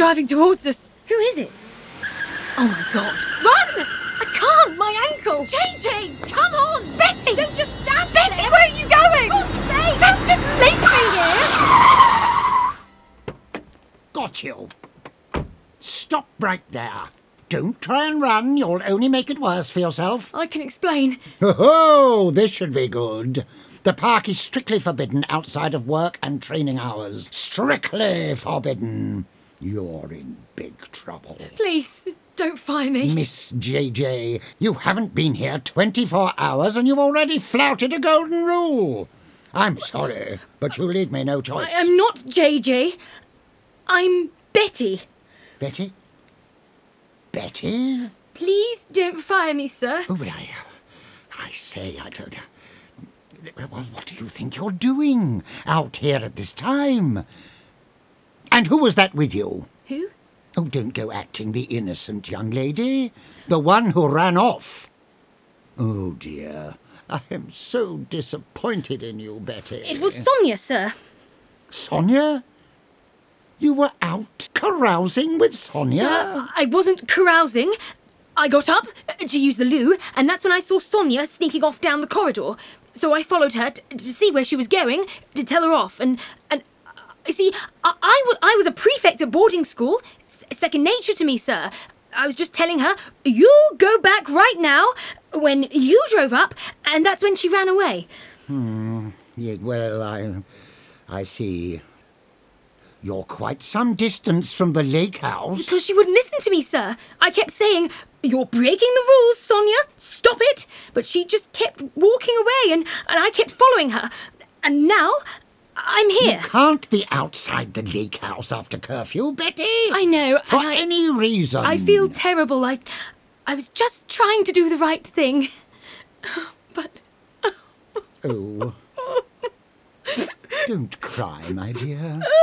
driving towards us. Who is it? Oh my God. Run! I can't, my ankle. JJ, come on. Bessie, don't just stand there. Bessie, where are you going? For God's sake. Don't just leave me here. Got you. Stop right there. Don't try and run. You'll only make it worse for yourself. I can explain. Oh, this should be good. The park is strictly forbidden outside of work and training hours. Strictly forbidden. You're in big trouble. Please, don't fire me. Miss JJ, you haven't been here 24 hours and you've already flouted a golden rule. I'm sorry, but you leave me no choice. I am not JJ. I'm Betty. Betty? Betty? Please don't fire me, sir. Oh, but I say, I don't... Well, what do you think you're doing out here at this time? And who was that with you? Who? Oh, don't go acting the innocent young lady. The one who ran off. Oh, dear. I am so disappointed in you, Betty. It was Sonia, sir. Sonia? You were out carousing with Sonia? Sir, I wasn't carousing. I got up to use the loo, and that's when I saw Sonia sneaking off down the corridor. So I followed her to see where she was going, to tell her off, and you see, I was a prefect at boarding school. It's second nature to me, sir. I was just telling her, you go back right now, when you drove up, and that's when she ran away. Yeah, well, I see. You're quite some distance from the lake house. Because she wouldn't listen to me, sir. I kept saying, you're breaking the rules, Sonia. Stop it. But she just kept walking away, and I kept following her. And now, I'm here. You can't be outside the lake house after curfew, Betty. I know. For and any reason. I feel terrible. I was just trying to do the right thing. But... Oh. Don't cry, my dear.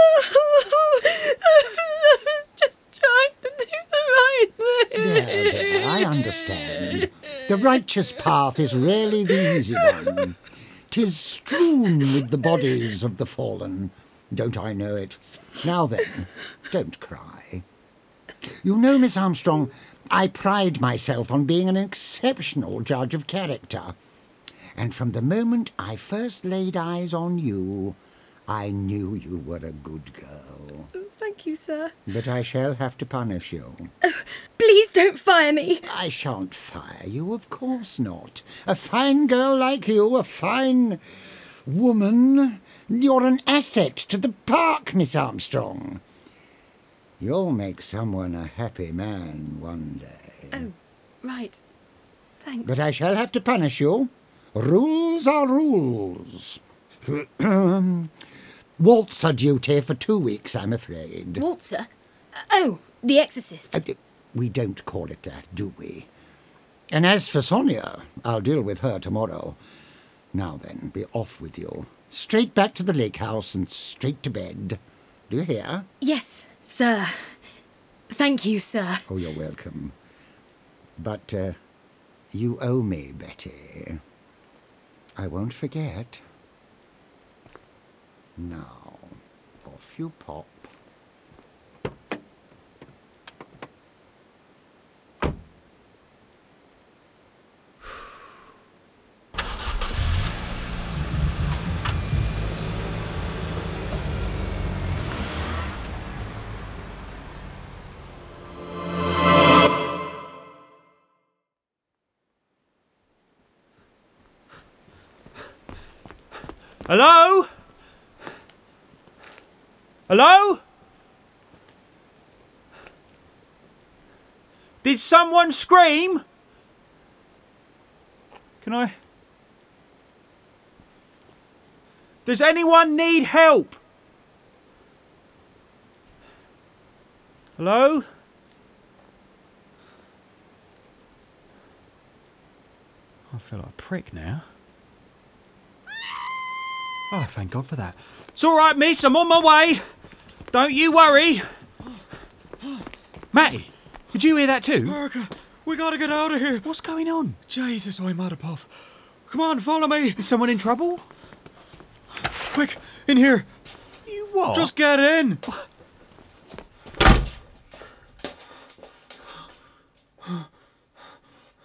I was just trying to do the right thing. There, I understand. The righteous path is really the easy one. 'Tis strewn with the bodies of the fallen. Don't I know it? Now then, don't cry. You know, Miss Armstrong, I pride myself on being an exceptional judge of character. And from the moment I first laid eyes on you, I knew you were a good girl. Thank you, sir. But I shall have to punish you. Please don't fire me. I shan't fire you, of course not. A fine girl like you, a fine woman. You're an asset to the park, Miss Armstrong. You'll make someone a happy man one day. Oh, right. Thanks. But I shall have to punish you. Rules are rules. Waltzer duty for 2 weeks, I'm afraid. Waltzer? Oh, The Exorcist. We don't call it that, do we? And as for Sonia, I'll deal with her tomorrow. Now then, be off with you. Straight back to the lake house and straight to bed. Do you hear? Yes, sir. Thank you, sir. Oh, you're welcome. But you owe me, Betty. I won't forget. Now, off you pop. Hello? Hello? Did someone scream? Can I? Does anyone need help? Hello? I feel like a prick now. Oh, thank God for that. It's all right, miss. I'm on my way. Don't you worry. Matty, did you hear that too? Parker, we gotta get out of here. What's going on? Jesus, I'm out of puff. Come on, follow me. Is someone in trouble? Quick, in here. You what? Just get in.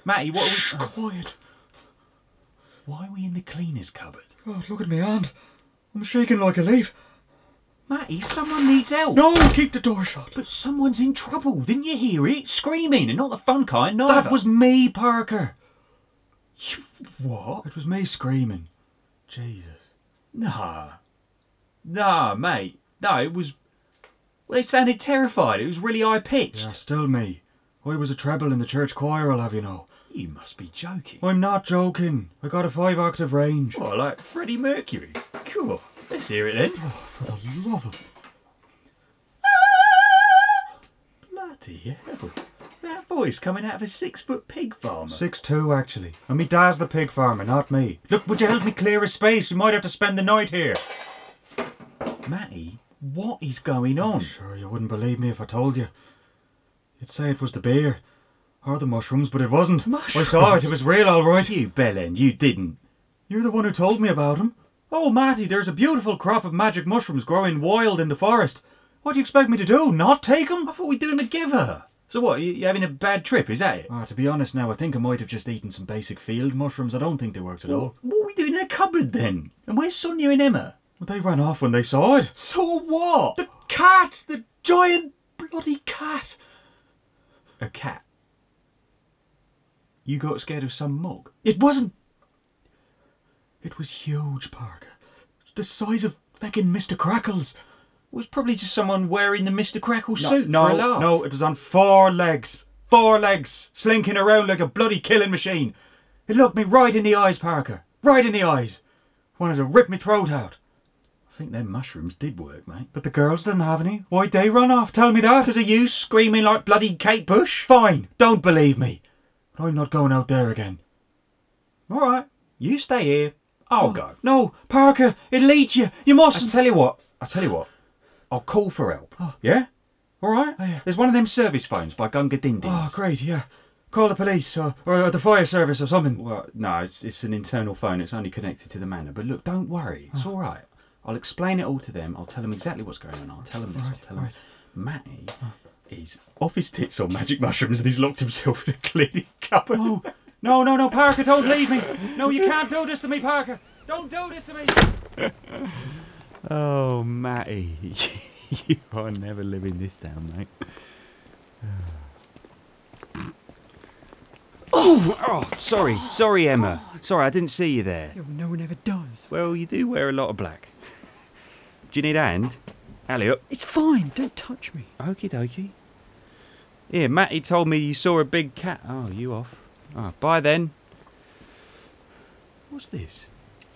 Matty, what are we... Quiet. Why are we in the cleaner's cupboard? God, look at me hand. I'm shaking like a leaf. Matty, someone needs help. No, keep the door shut. But someone's in trouble. Didn't you hear it? Screaming, and not the fun kind, neither. That was me, Parker. You... What? It was me screaming. Jesus. Nah. Nah, mate. No, it was... Well, they sounded terrified. It was really high-pitched. Yeah, still me. I was a treble in the church choir, I'll have you know. You must be joking. I'm not joking. I got a 5-octave range. What, like Freddie Mercury? Cool. Let's hear it then. For the love of... Bloody hell. That voice coming out of a 6-foot pig farmer. 6'2", actually. And me dad's the pig farmer, not me. Look, would you help me clear a space? We might have to spend the night here. Matty, what is going on? Sure, you wouldn't believe me if I told you. You'd say it was the beer. Or the mushrooms, but it wasn't. Mushrooms? I saw it, it was real alright. You bellend, you didn't. You're the one who told me about them. Oh, Matty, there's a beautiful crop of magic mushrooms growing wild in the forest. What do you expect me to do, not take them? I thought we'd do them together. So what, you having a bad trip, is that it? To be honest now, I think I might have just eaten some basic field mushrooms. I don't think they worked at all. What are we doing in a cupboard then? And where's Sonia and Emma? Well, they ran off when they saw it. So what? The cat! The giant bloody cat! A cat? You got scared of some mug? It wasn't... It was huge, Parker. The size of feckin' Mr. Crackles. It was probably just someone wearing the Mr. Crackle suit for a laugh. No, it was on 4 legs. 4 legs, slinking around like a bloody killing machine. It looked me right in the eyes, Parker. Right in the eyes. Wanted to rip me throat out. I think them mushrooms did work, mate. But the girls didn't have any. Why'd they run off? Tell me that. Because of you screaming like bloody Kate Bush? Fine, don't believe me. But I'm not going out there again. All right, you stay here. I'll go. No, Parker, it'll eat you. You mustn't. I tell you what. I'll call for help. Yeah? All right? Oh, yeah. There's one of them service phones by Gunga Dindins. Oh, great, yeah. Call the police or the fire service or something. Well, no, it's an internal phone. It's only connected to the manor. But look, don't worry. It's all right. I'll explain it all to them. I'll tell them exactly what's going on. I'll tell them this. I'll tell them Matty is off his tits on magic mushrooms and he's locked himself in a cleaning cupboard. No, Parker, don't leave me. No, you can't do this to me, Parker. Don't do this to me. Oh, Matty, you are never living this down, mate. Oh, sorry, Emma. Sorry, I didn't see you there. Yeah, well, no one ever does. Well, you do wear a lot of black. Do you need a hand? Alley up. It's fine, don't touch me. Okie dokie. Here, Matty told me you saw a big cat. Oh, you off. Oh, bye then. What's this?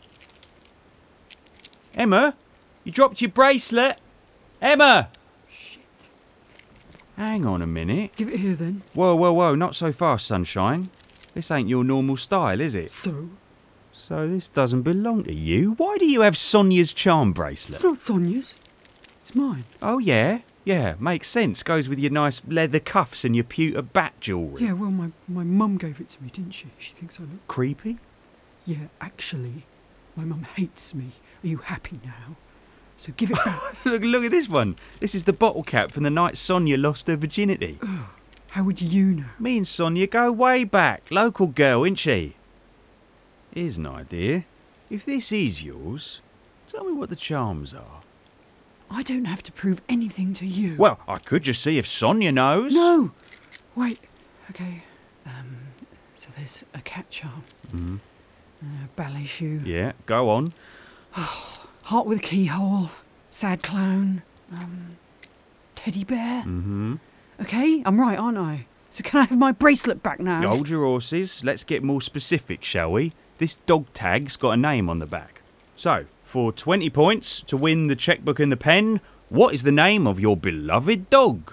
Emma? You dropped your bracelet? Emma! Shit. Hang on a minute. Give it here then. Whoa, not so fast, sunshine. This ain't your normal style, is it? So? So this doesn't belong to you? Why do you have Sonia's charm It's bracelet? not Sonia's. It's mine. Oh, yeah? Yeah, makes sense. Goes with your nice leather cuffs and your pewter bat jewellery. Yeah, well, my mum gave it to me, didn't she? She thinks I look... Creepy? Yeah, actually, my mum hates me. Are you happy now? So give it back. Look at this one. This is the bottle cap from the night Sonia lost her virginity. How would you know? Me and Sonia go way back. Local girl, ain't she? Here's an idea. If this is yours, tell me what the charms are. I don't have to prove anything to you. Well, I could just see if Sonia knows. No! Wait. Okay. So there's a cat charm. Mm-hmm. A ballet shoe. Yeah, go on. Heart with a keyhole. Sad clown. Teddy bear. Mm-hmm. Okay, I'm right, aren't I? So can I have my bracelet back now? Hold your horses. Let's get more specific, shall we? This dog tag's got a name on the back. So, for 20 points to win the checkbook and the pen, what is the name of your beloved dog?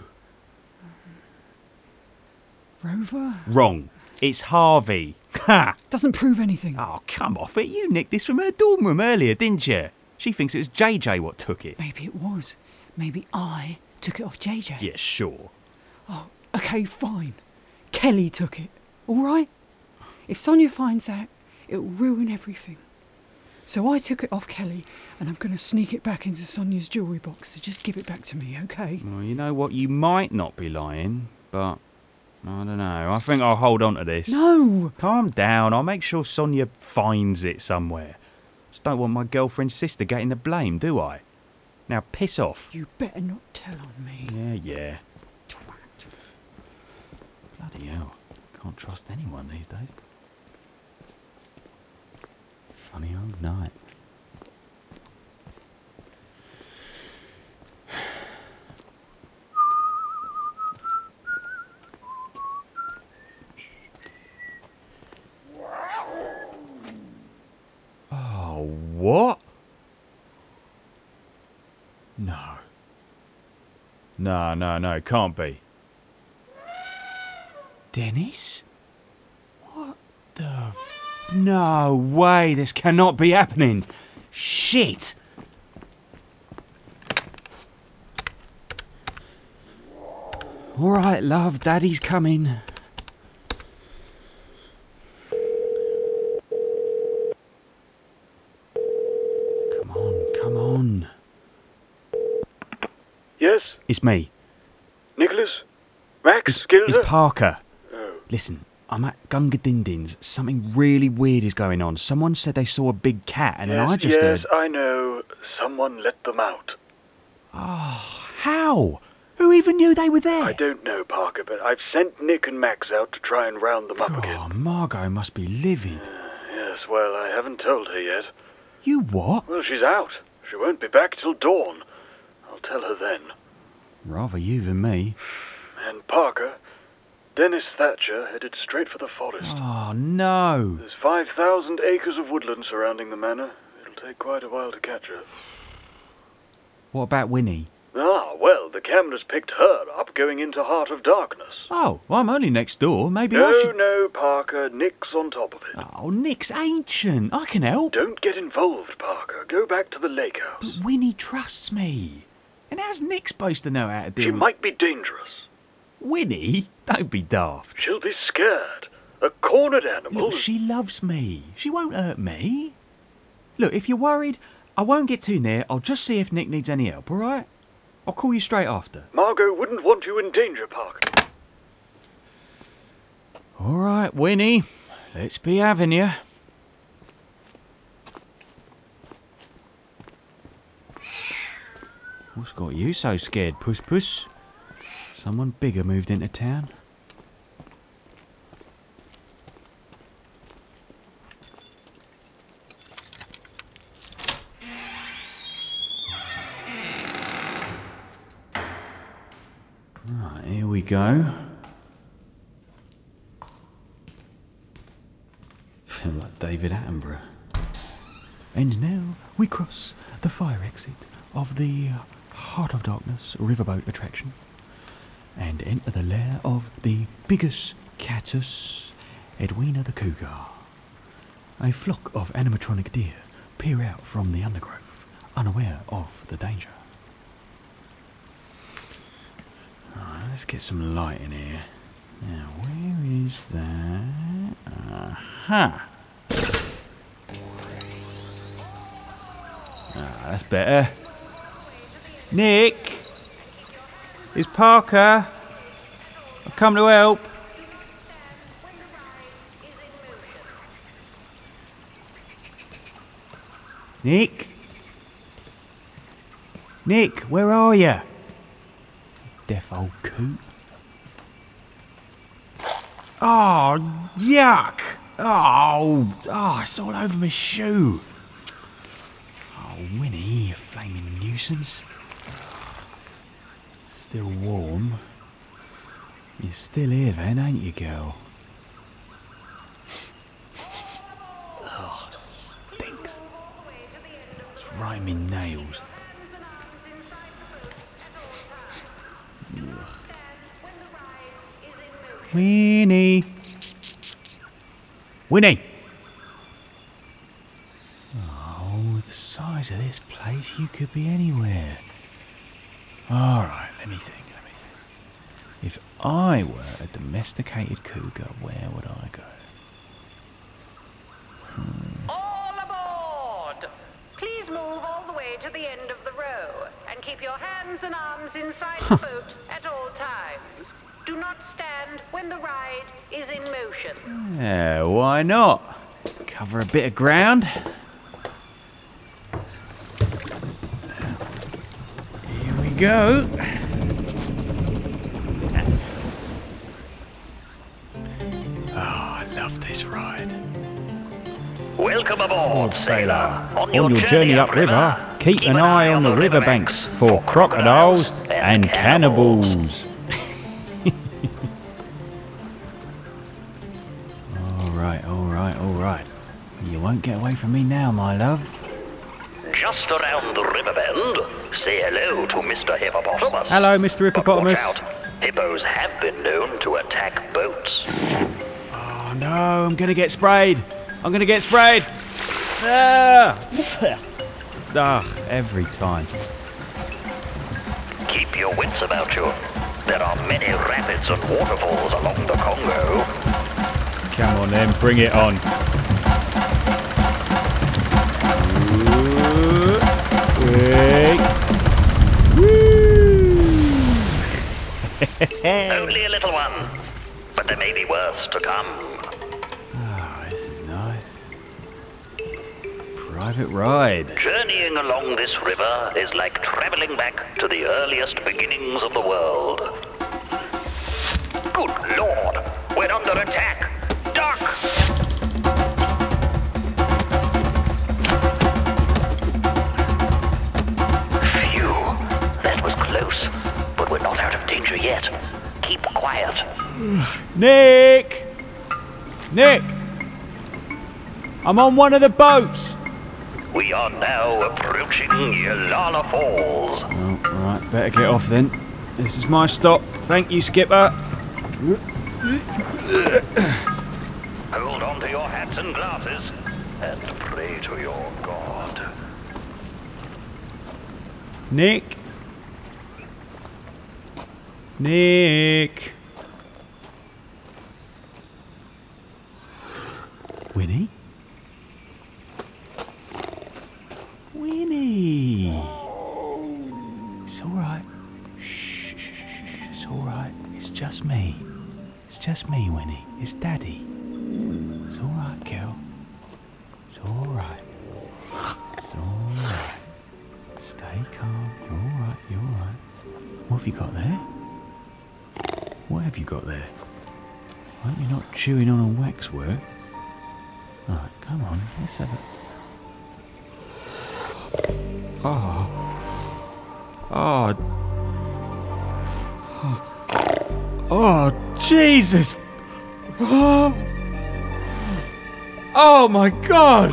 Rover? Wrong. It's Harvey. Ha! Doesn't prove anything. Oh, come off it. You nicked this from her dorm room earlier, didn't you? She thinks it was JJ what took it. Maybe it was. Maybe I took it off JJ. Yeah, sure. Oh, okay, fine. Kelly took it. All right? If Sonia finds out, it'll ruin everything. So I took it off Kelly, and I'm going to sneak it back into Sonia's jewellery box. So just give it back to me, okay? Well, you know what? You might not be lying, but I don't know. I think I'll hold on to this. No! Calm down. I'll make sure Sonia finds it somewhere. Just don't want my girlfriend's sister getting the blame, do I? Now piss off. You better not tell on me. Yeah. Twat. Bloody hell. Can't trust anyone these days. Funny old night. Oh, what? No. No, can't be. Dennis? What the... No way, this cannot be happening. Shit! All right, love, Daddy's coming. Come on. Yes? It's me. Nicholas? Max? Gilda? It's Parker. Oh. Listen, I'm at Gunga Dindin's. Something really weird is going on. Someone said they saw a big cat, and then I just Yes, I know. Someone let them out. Oh, how? Who even knew they were there? I don't know, Parker, but I've sent Nick and Max out to try and round them up Oh, again. Margot must be livid. Yes, well, I haven't told her yet. You what? Well, she's out. She won't be back till dawn. I'll tell her then. Rather you than me. And Parker, Dennis Thatcher headed straight for the forest. Oh, no. There's 5,000 acres of woodland surrounding the manor. It'll take quite a while to catch her. What about Winnie? Ah, well, the cameras picked her up going into Heart of Darkness. Oh, well, I'm only next door. Maybe I No, should... no, Parker. Nick's on top of it. Oh, Nick's ancient. I can help. Don't get involved, Parker. Go back to the lake house. But Winnie trusts me. And how's Nick supposed to know how to deal She with... might be dangerous. Winnie? Don't be daft. She'll be scared. A cornered animal. Look, she loves me. She won't hurt me. Look, if you're worried, I won't get too near. I'll just see if Nick needs any help, all right? I'll call you straight after. Margot wouldn't want you in danger, Parker. All right, Winnie. Let's be having you. What's got you so scared, Puss Puss? Someone bigger moved into town? Right, here we go. Feel like David Attenborough. And now we cross the fire exit of the Heart of Darkness riverboat attraction and enter the lair of the Bigus Catus Edwina the Cougar. A flock of animatronic deer peer out from the undergrowth, unaware of the danger. Alright, let's get some light in here. Now, where is that? Aha! Ah, that's better. Nick! It's Parker. I've come to help. Nick? Nick, where are you? Deaf old coot. Oh, yuck! Oh, it's all over my shoe. Oh, Winnie, you flaming nuisance. Still warm. You're still here then, ain't you, girl? Oh, stinks. It's right in my nails. Ugh. Winnie! Winnie! Oh, the size of this place, you could be anywhere. Alright, let me think. If I were a domesticated cougar, where would I go? All aboard! Please move all the way to the end of the row and keep your hands and arms inside the boat at all times. Do not stand when the ride is in motion. Yeah, why not? Cover a bit of ground. Here we go. Oh, I love this ride. Welcome aboard, sailor. On your journey upriver, keep an eye on the riverbanks for crocodiles and cannibals. All right. You won't get away from me now, my love. Just around the river bend, say hello to Mr. Hippopotamus. Hello, Mr. Hippopotamus. But watch out. Hippos have been known to attack boats. Oh no, I'm gonna get sprayed. Every time. Keep your wits about you. There are many rapids and waterfalls along the Congo. Come on then, bring it on. Only a little one, but there may be worse to come. Oh, this is nice. Private ride. Journeying along this river is like traveling back to the earliest beginnings of the world. Good Lord, we're under attack. Duck! Phew, that was close, but we're not out of danger yet. Keep quiet. Nick! I'm on one of the boats. We are now approaching Yalala Falls. Oh, right, better get off then. This is my stop. Thank you, skipper. Hold on to your hats and glasses and pray to your God. Nick. Winnie? It's all right. Shh. It's all right. It's just me. It's just me, Winnie. It's Daddy. It's all right, girl. It's all right. It's all right. Stay calm. You're all right. You're all right. What have you got there? What have you got there? I hope you're not chewing on a waxwork. Right, come on. Let's have a... Oh, Jesus! Oh my God!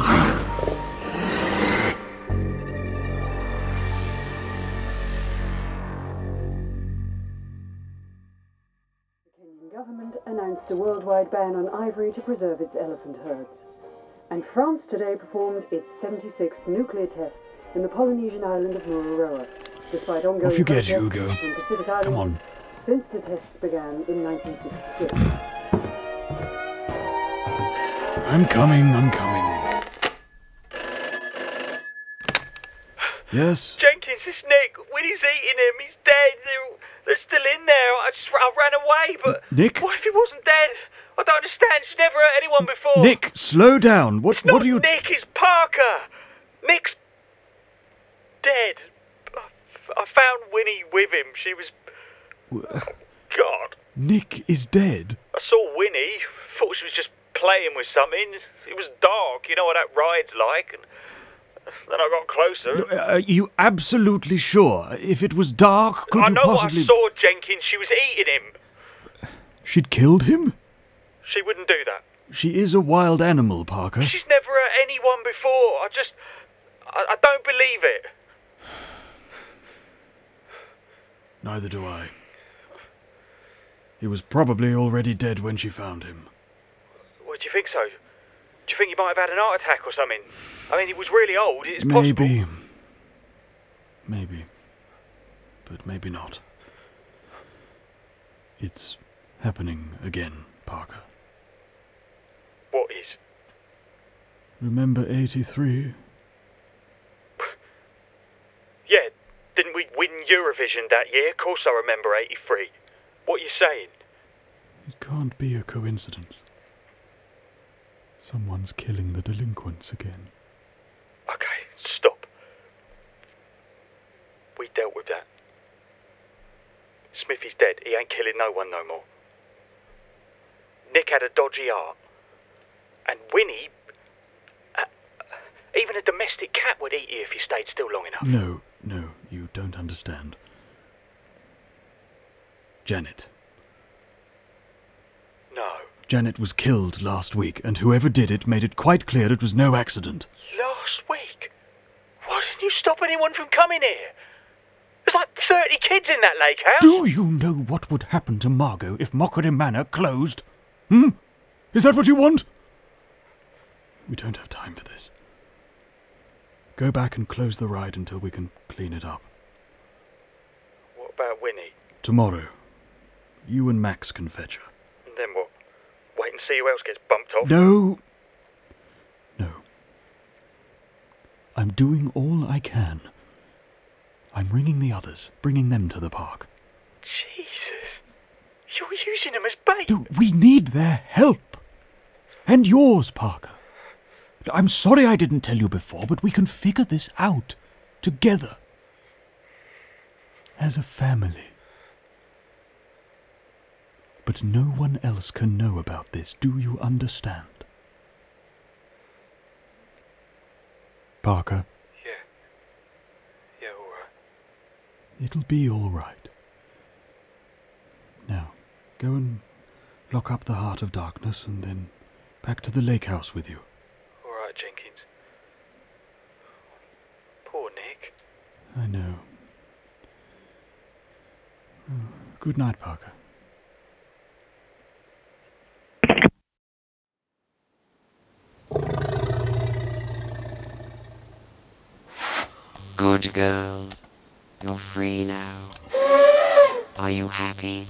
The government announced a worldwide ban on ivory to preserve its elephant herds. And France today performed its 76th nuclear test in the Polynesian island of Mururoa, despite ongoing Off you get, protests Hugo. from Pacific Islands Come on. since the tests began in 1966. I'm coming. Yes? Jenkins, it's Nick. Winnie's eating him. He's dead. They're still in there. I ran away, but... Nick? What if he wasn't dead? I don't understand. She's never hurt anyone before. Nick, slow down. What are you... Nick, it's Parker. Nick's dead. I found Winnie with him. She was... Oh, God. Nick is dead? I saw Winnie. Thought she was just playing with something. It was dark. You know what that ride's like. And then I got closer. Are you absolutely sure? If it was dark, could you possibly... I saw Jenkins. She was eating him. She'd killed him? She wouldn't do that. She is a wild animal, Parker. She's never hurt anyone before. I don't believe it. Neither do I. He was probably already dead when she found him. What, do you think so? Do you think he might have had an heart attack or something? I mean, he was really old. It's possible. Maybe. But maybe not. It's happening again, Parker. What is? Remember 83? Yeah, didn't we win Eurovision that year? Of course I remember 83. What are you saying? It can't be a coincidence. Someone's killing the delinquents again. Okay, stop. We dealt with that. Smithy's dead. He ain't killing no one no more. Nick had a dodgy heart. And Winnie... even a domestic cat would eat you if you stayed still long enough. No, you don't understand. Janet. No. Janet was killed last week, and whoever did it made it quite clear it was no accident. Last week? Why didn't you stop anyone from coming here? There's like 30 kids in that lake house. Do you know what would happen to Margot if Mockery Manor closed? Is that what you want? We don't have time for this. Go back and close the ride until we can clean it up. What about Winnie? Tomorrow, you and Max can fetch her. And then what? Wait and see who else gets bumped off? No. I'm doing all I can. I'm ringing the others, bringing them to the park. Jesus. You're using them as bait. We need their help. And yours, Parker. I'm sorry I didn't tell you before, but we can figure this out. Together. As a family. But no one else can know about this. Do you understand? Parker? Yeah, all right. It'll be all right. Now, go and lock up the Heart of Darkness and then back to the lake house with you. All right, Jenkins. Poor Nick. I know. Good night, Parker. Good girl. You're free now. Are you happy?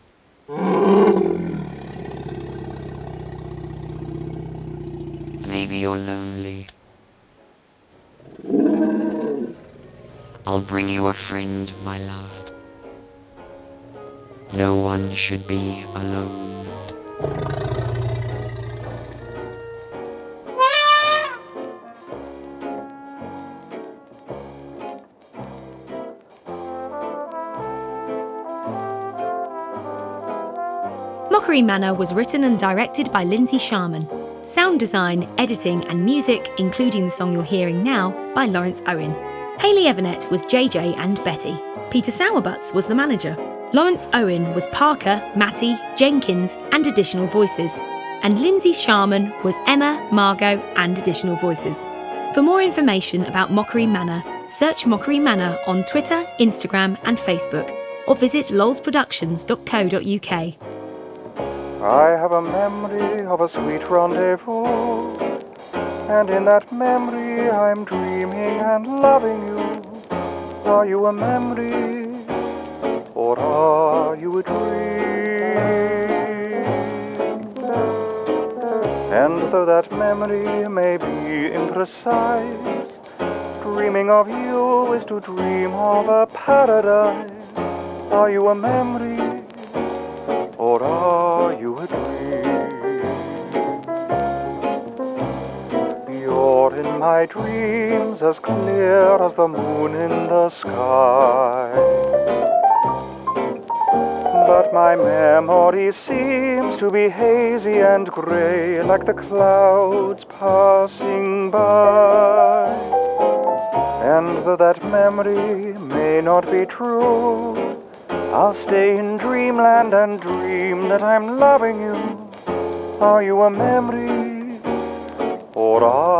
Maybe you're lonely. I'll bring you a friend, my love. No one should be alone. Mockery Manor was written and directed by Lindsay Sharman. Sound design, editing and music, including the song you're hearing now, by Lawrence Owen. Hayley Everett was JJ and Betty. Peter Sowerbutts was the manager. Lawrence Owen was Parker, Matty, Jenkins and additional voices. And Lindsay Sharman was Emma, Margot and additional voices. For more information about Mockery Manor, search Mockery Manor on Twitter, Instagram and Facebook, or visit lolsproductions.co.uk. I have a memory of a sweet rendezvous, and in that memory I'm dreaming and loving you. Are you a memory, or are you a dream? And though that memory may be imprecise, dreaming of you is to dream of a paradise. Are you a memory, or are you a dream? You're in my dreams as clear as the moon in the sky. But my memory seems to be hazy and grey, like the clouds passing by. And though that memory may not be true, I'll stay in dreamland and dream that I'm loving you. Are you a memory, or are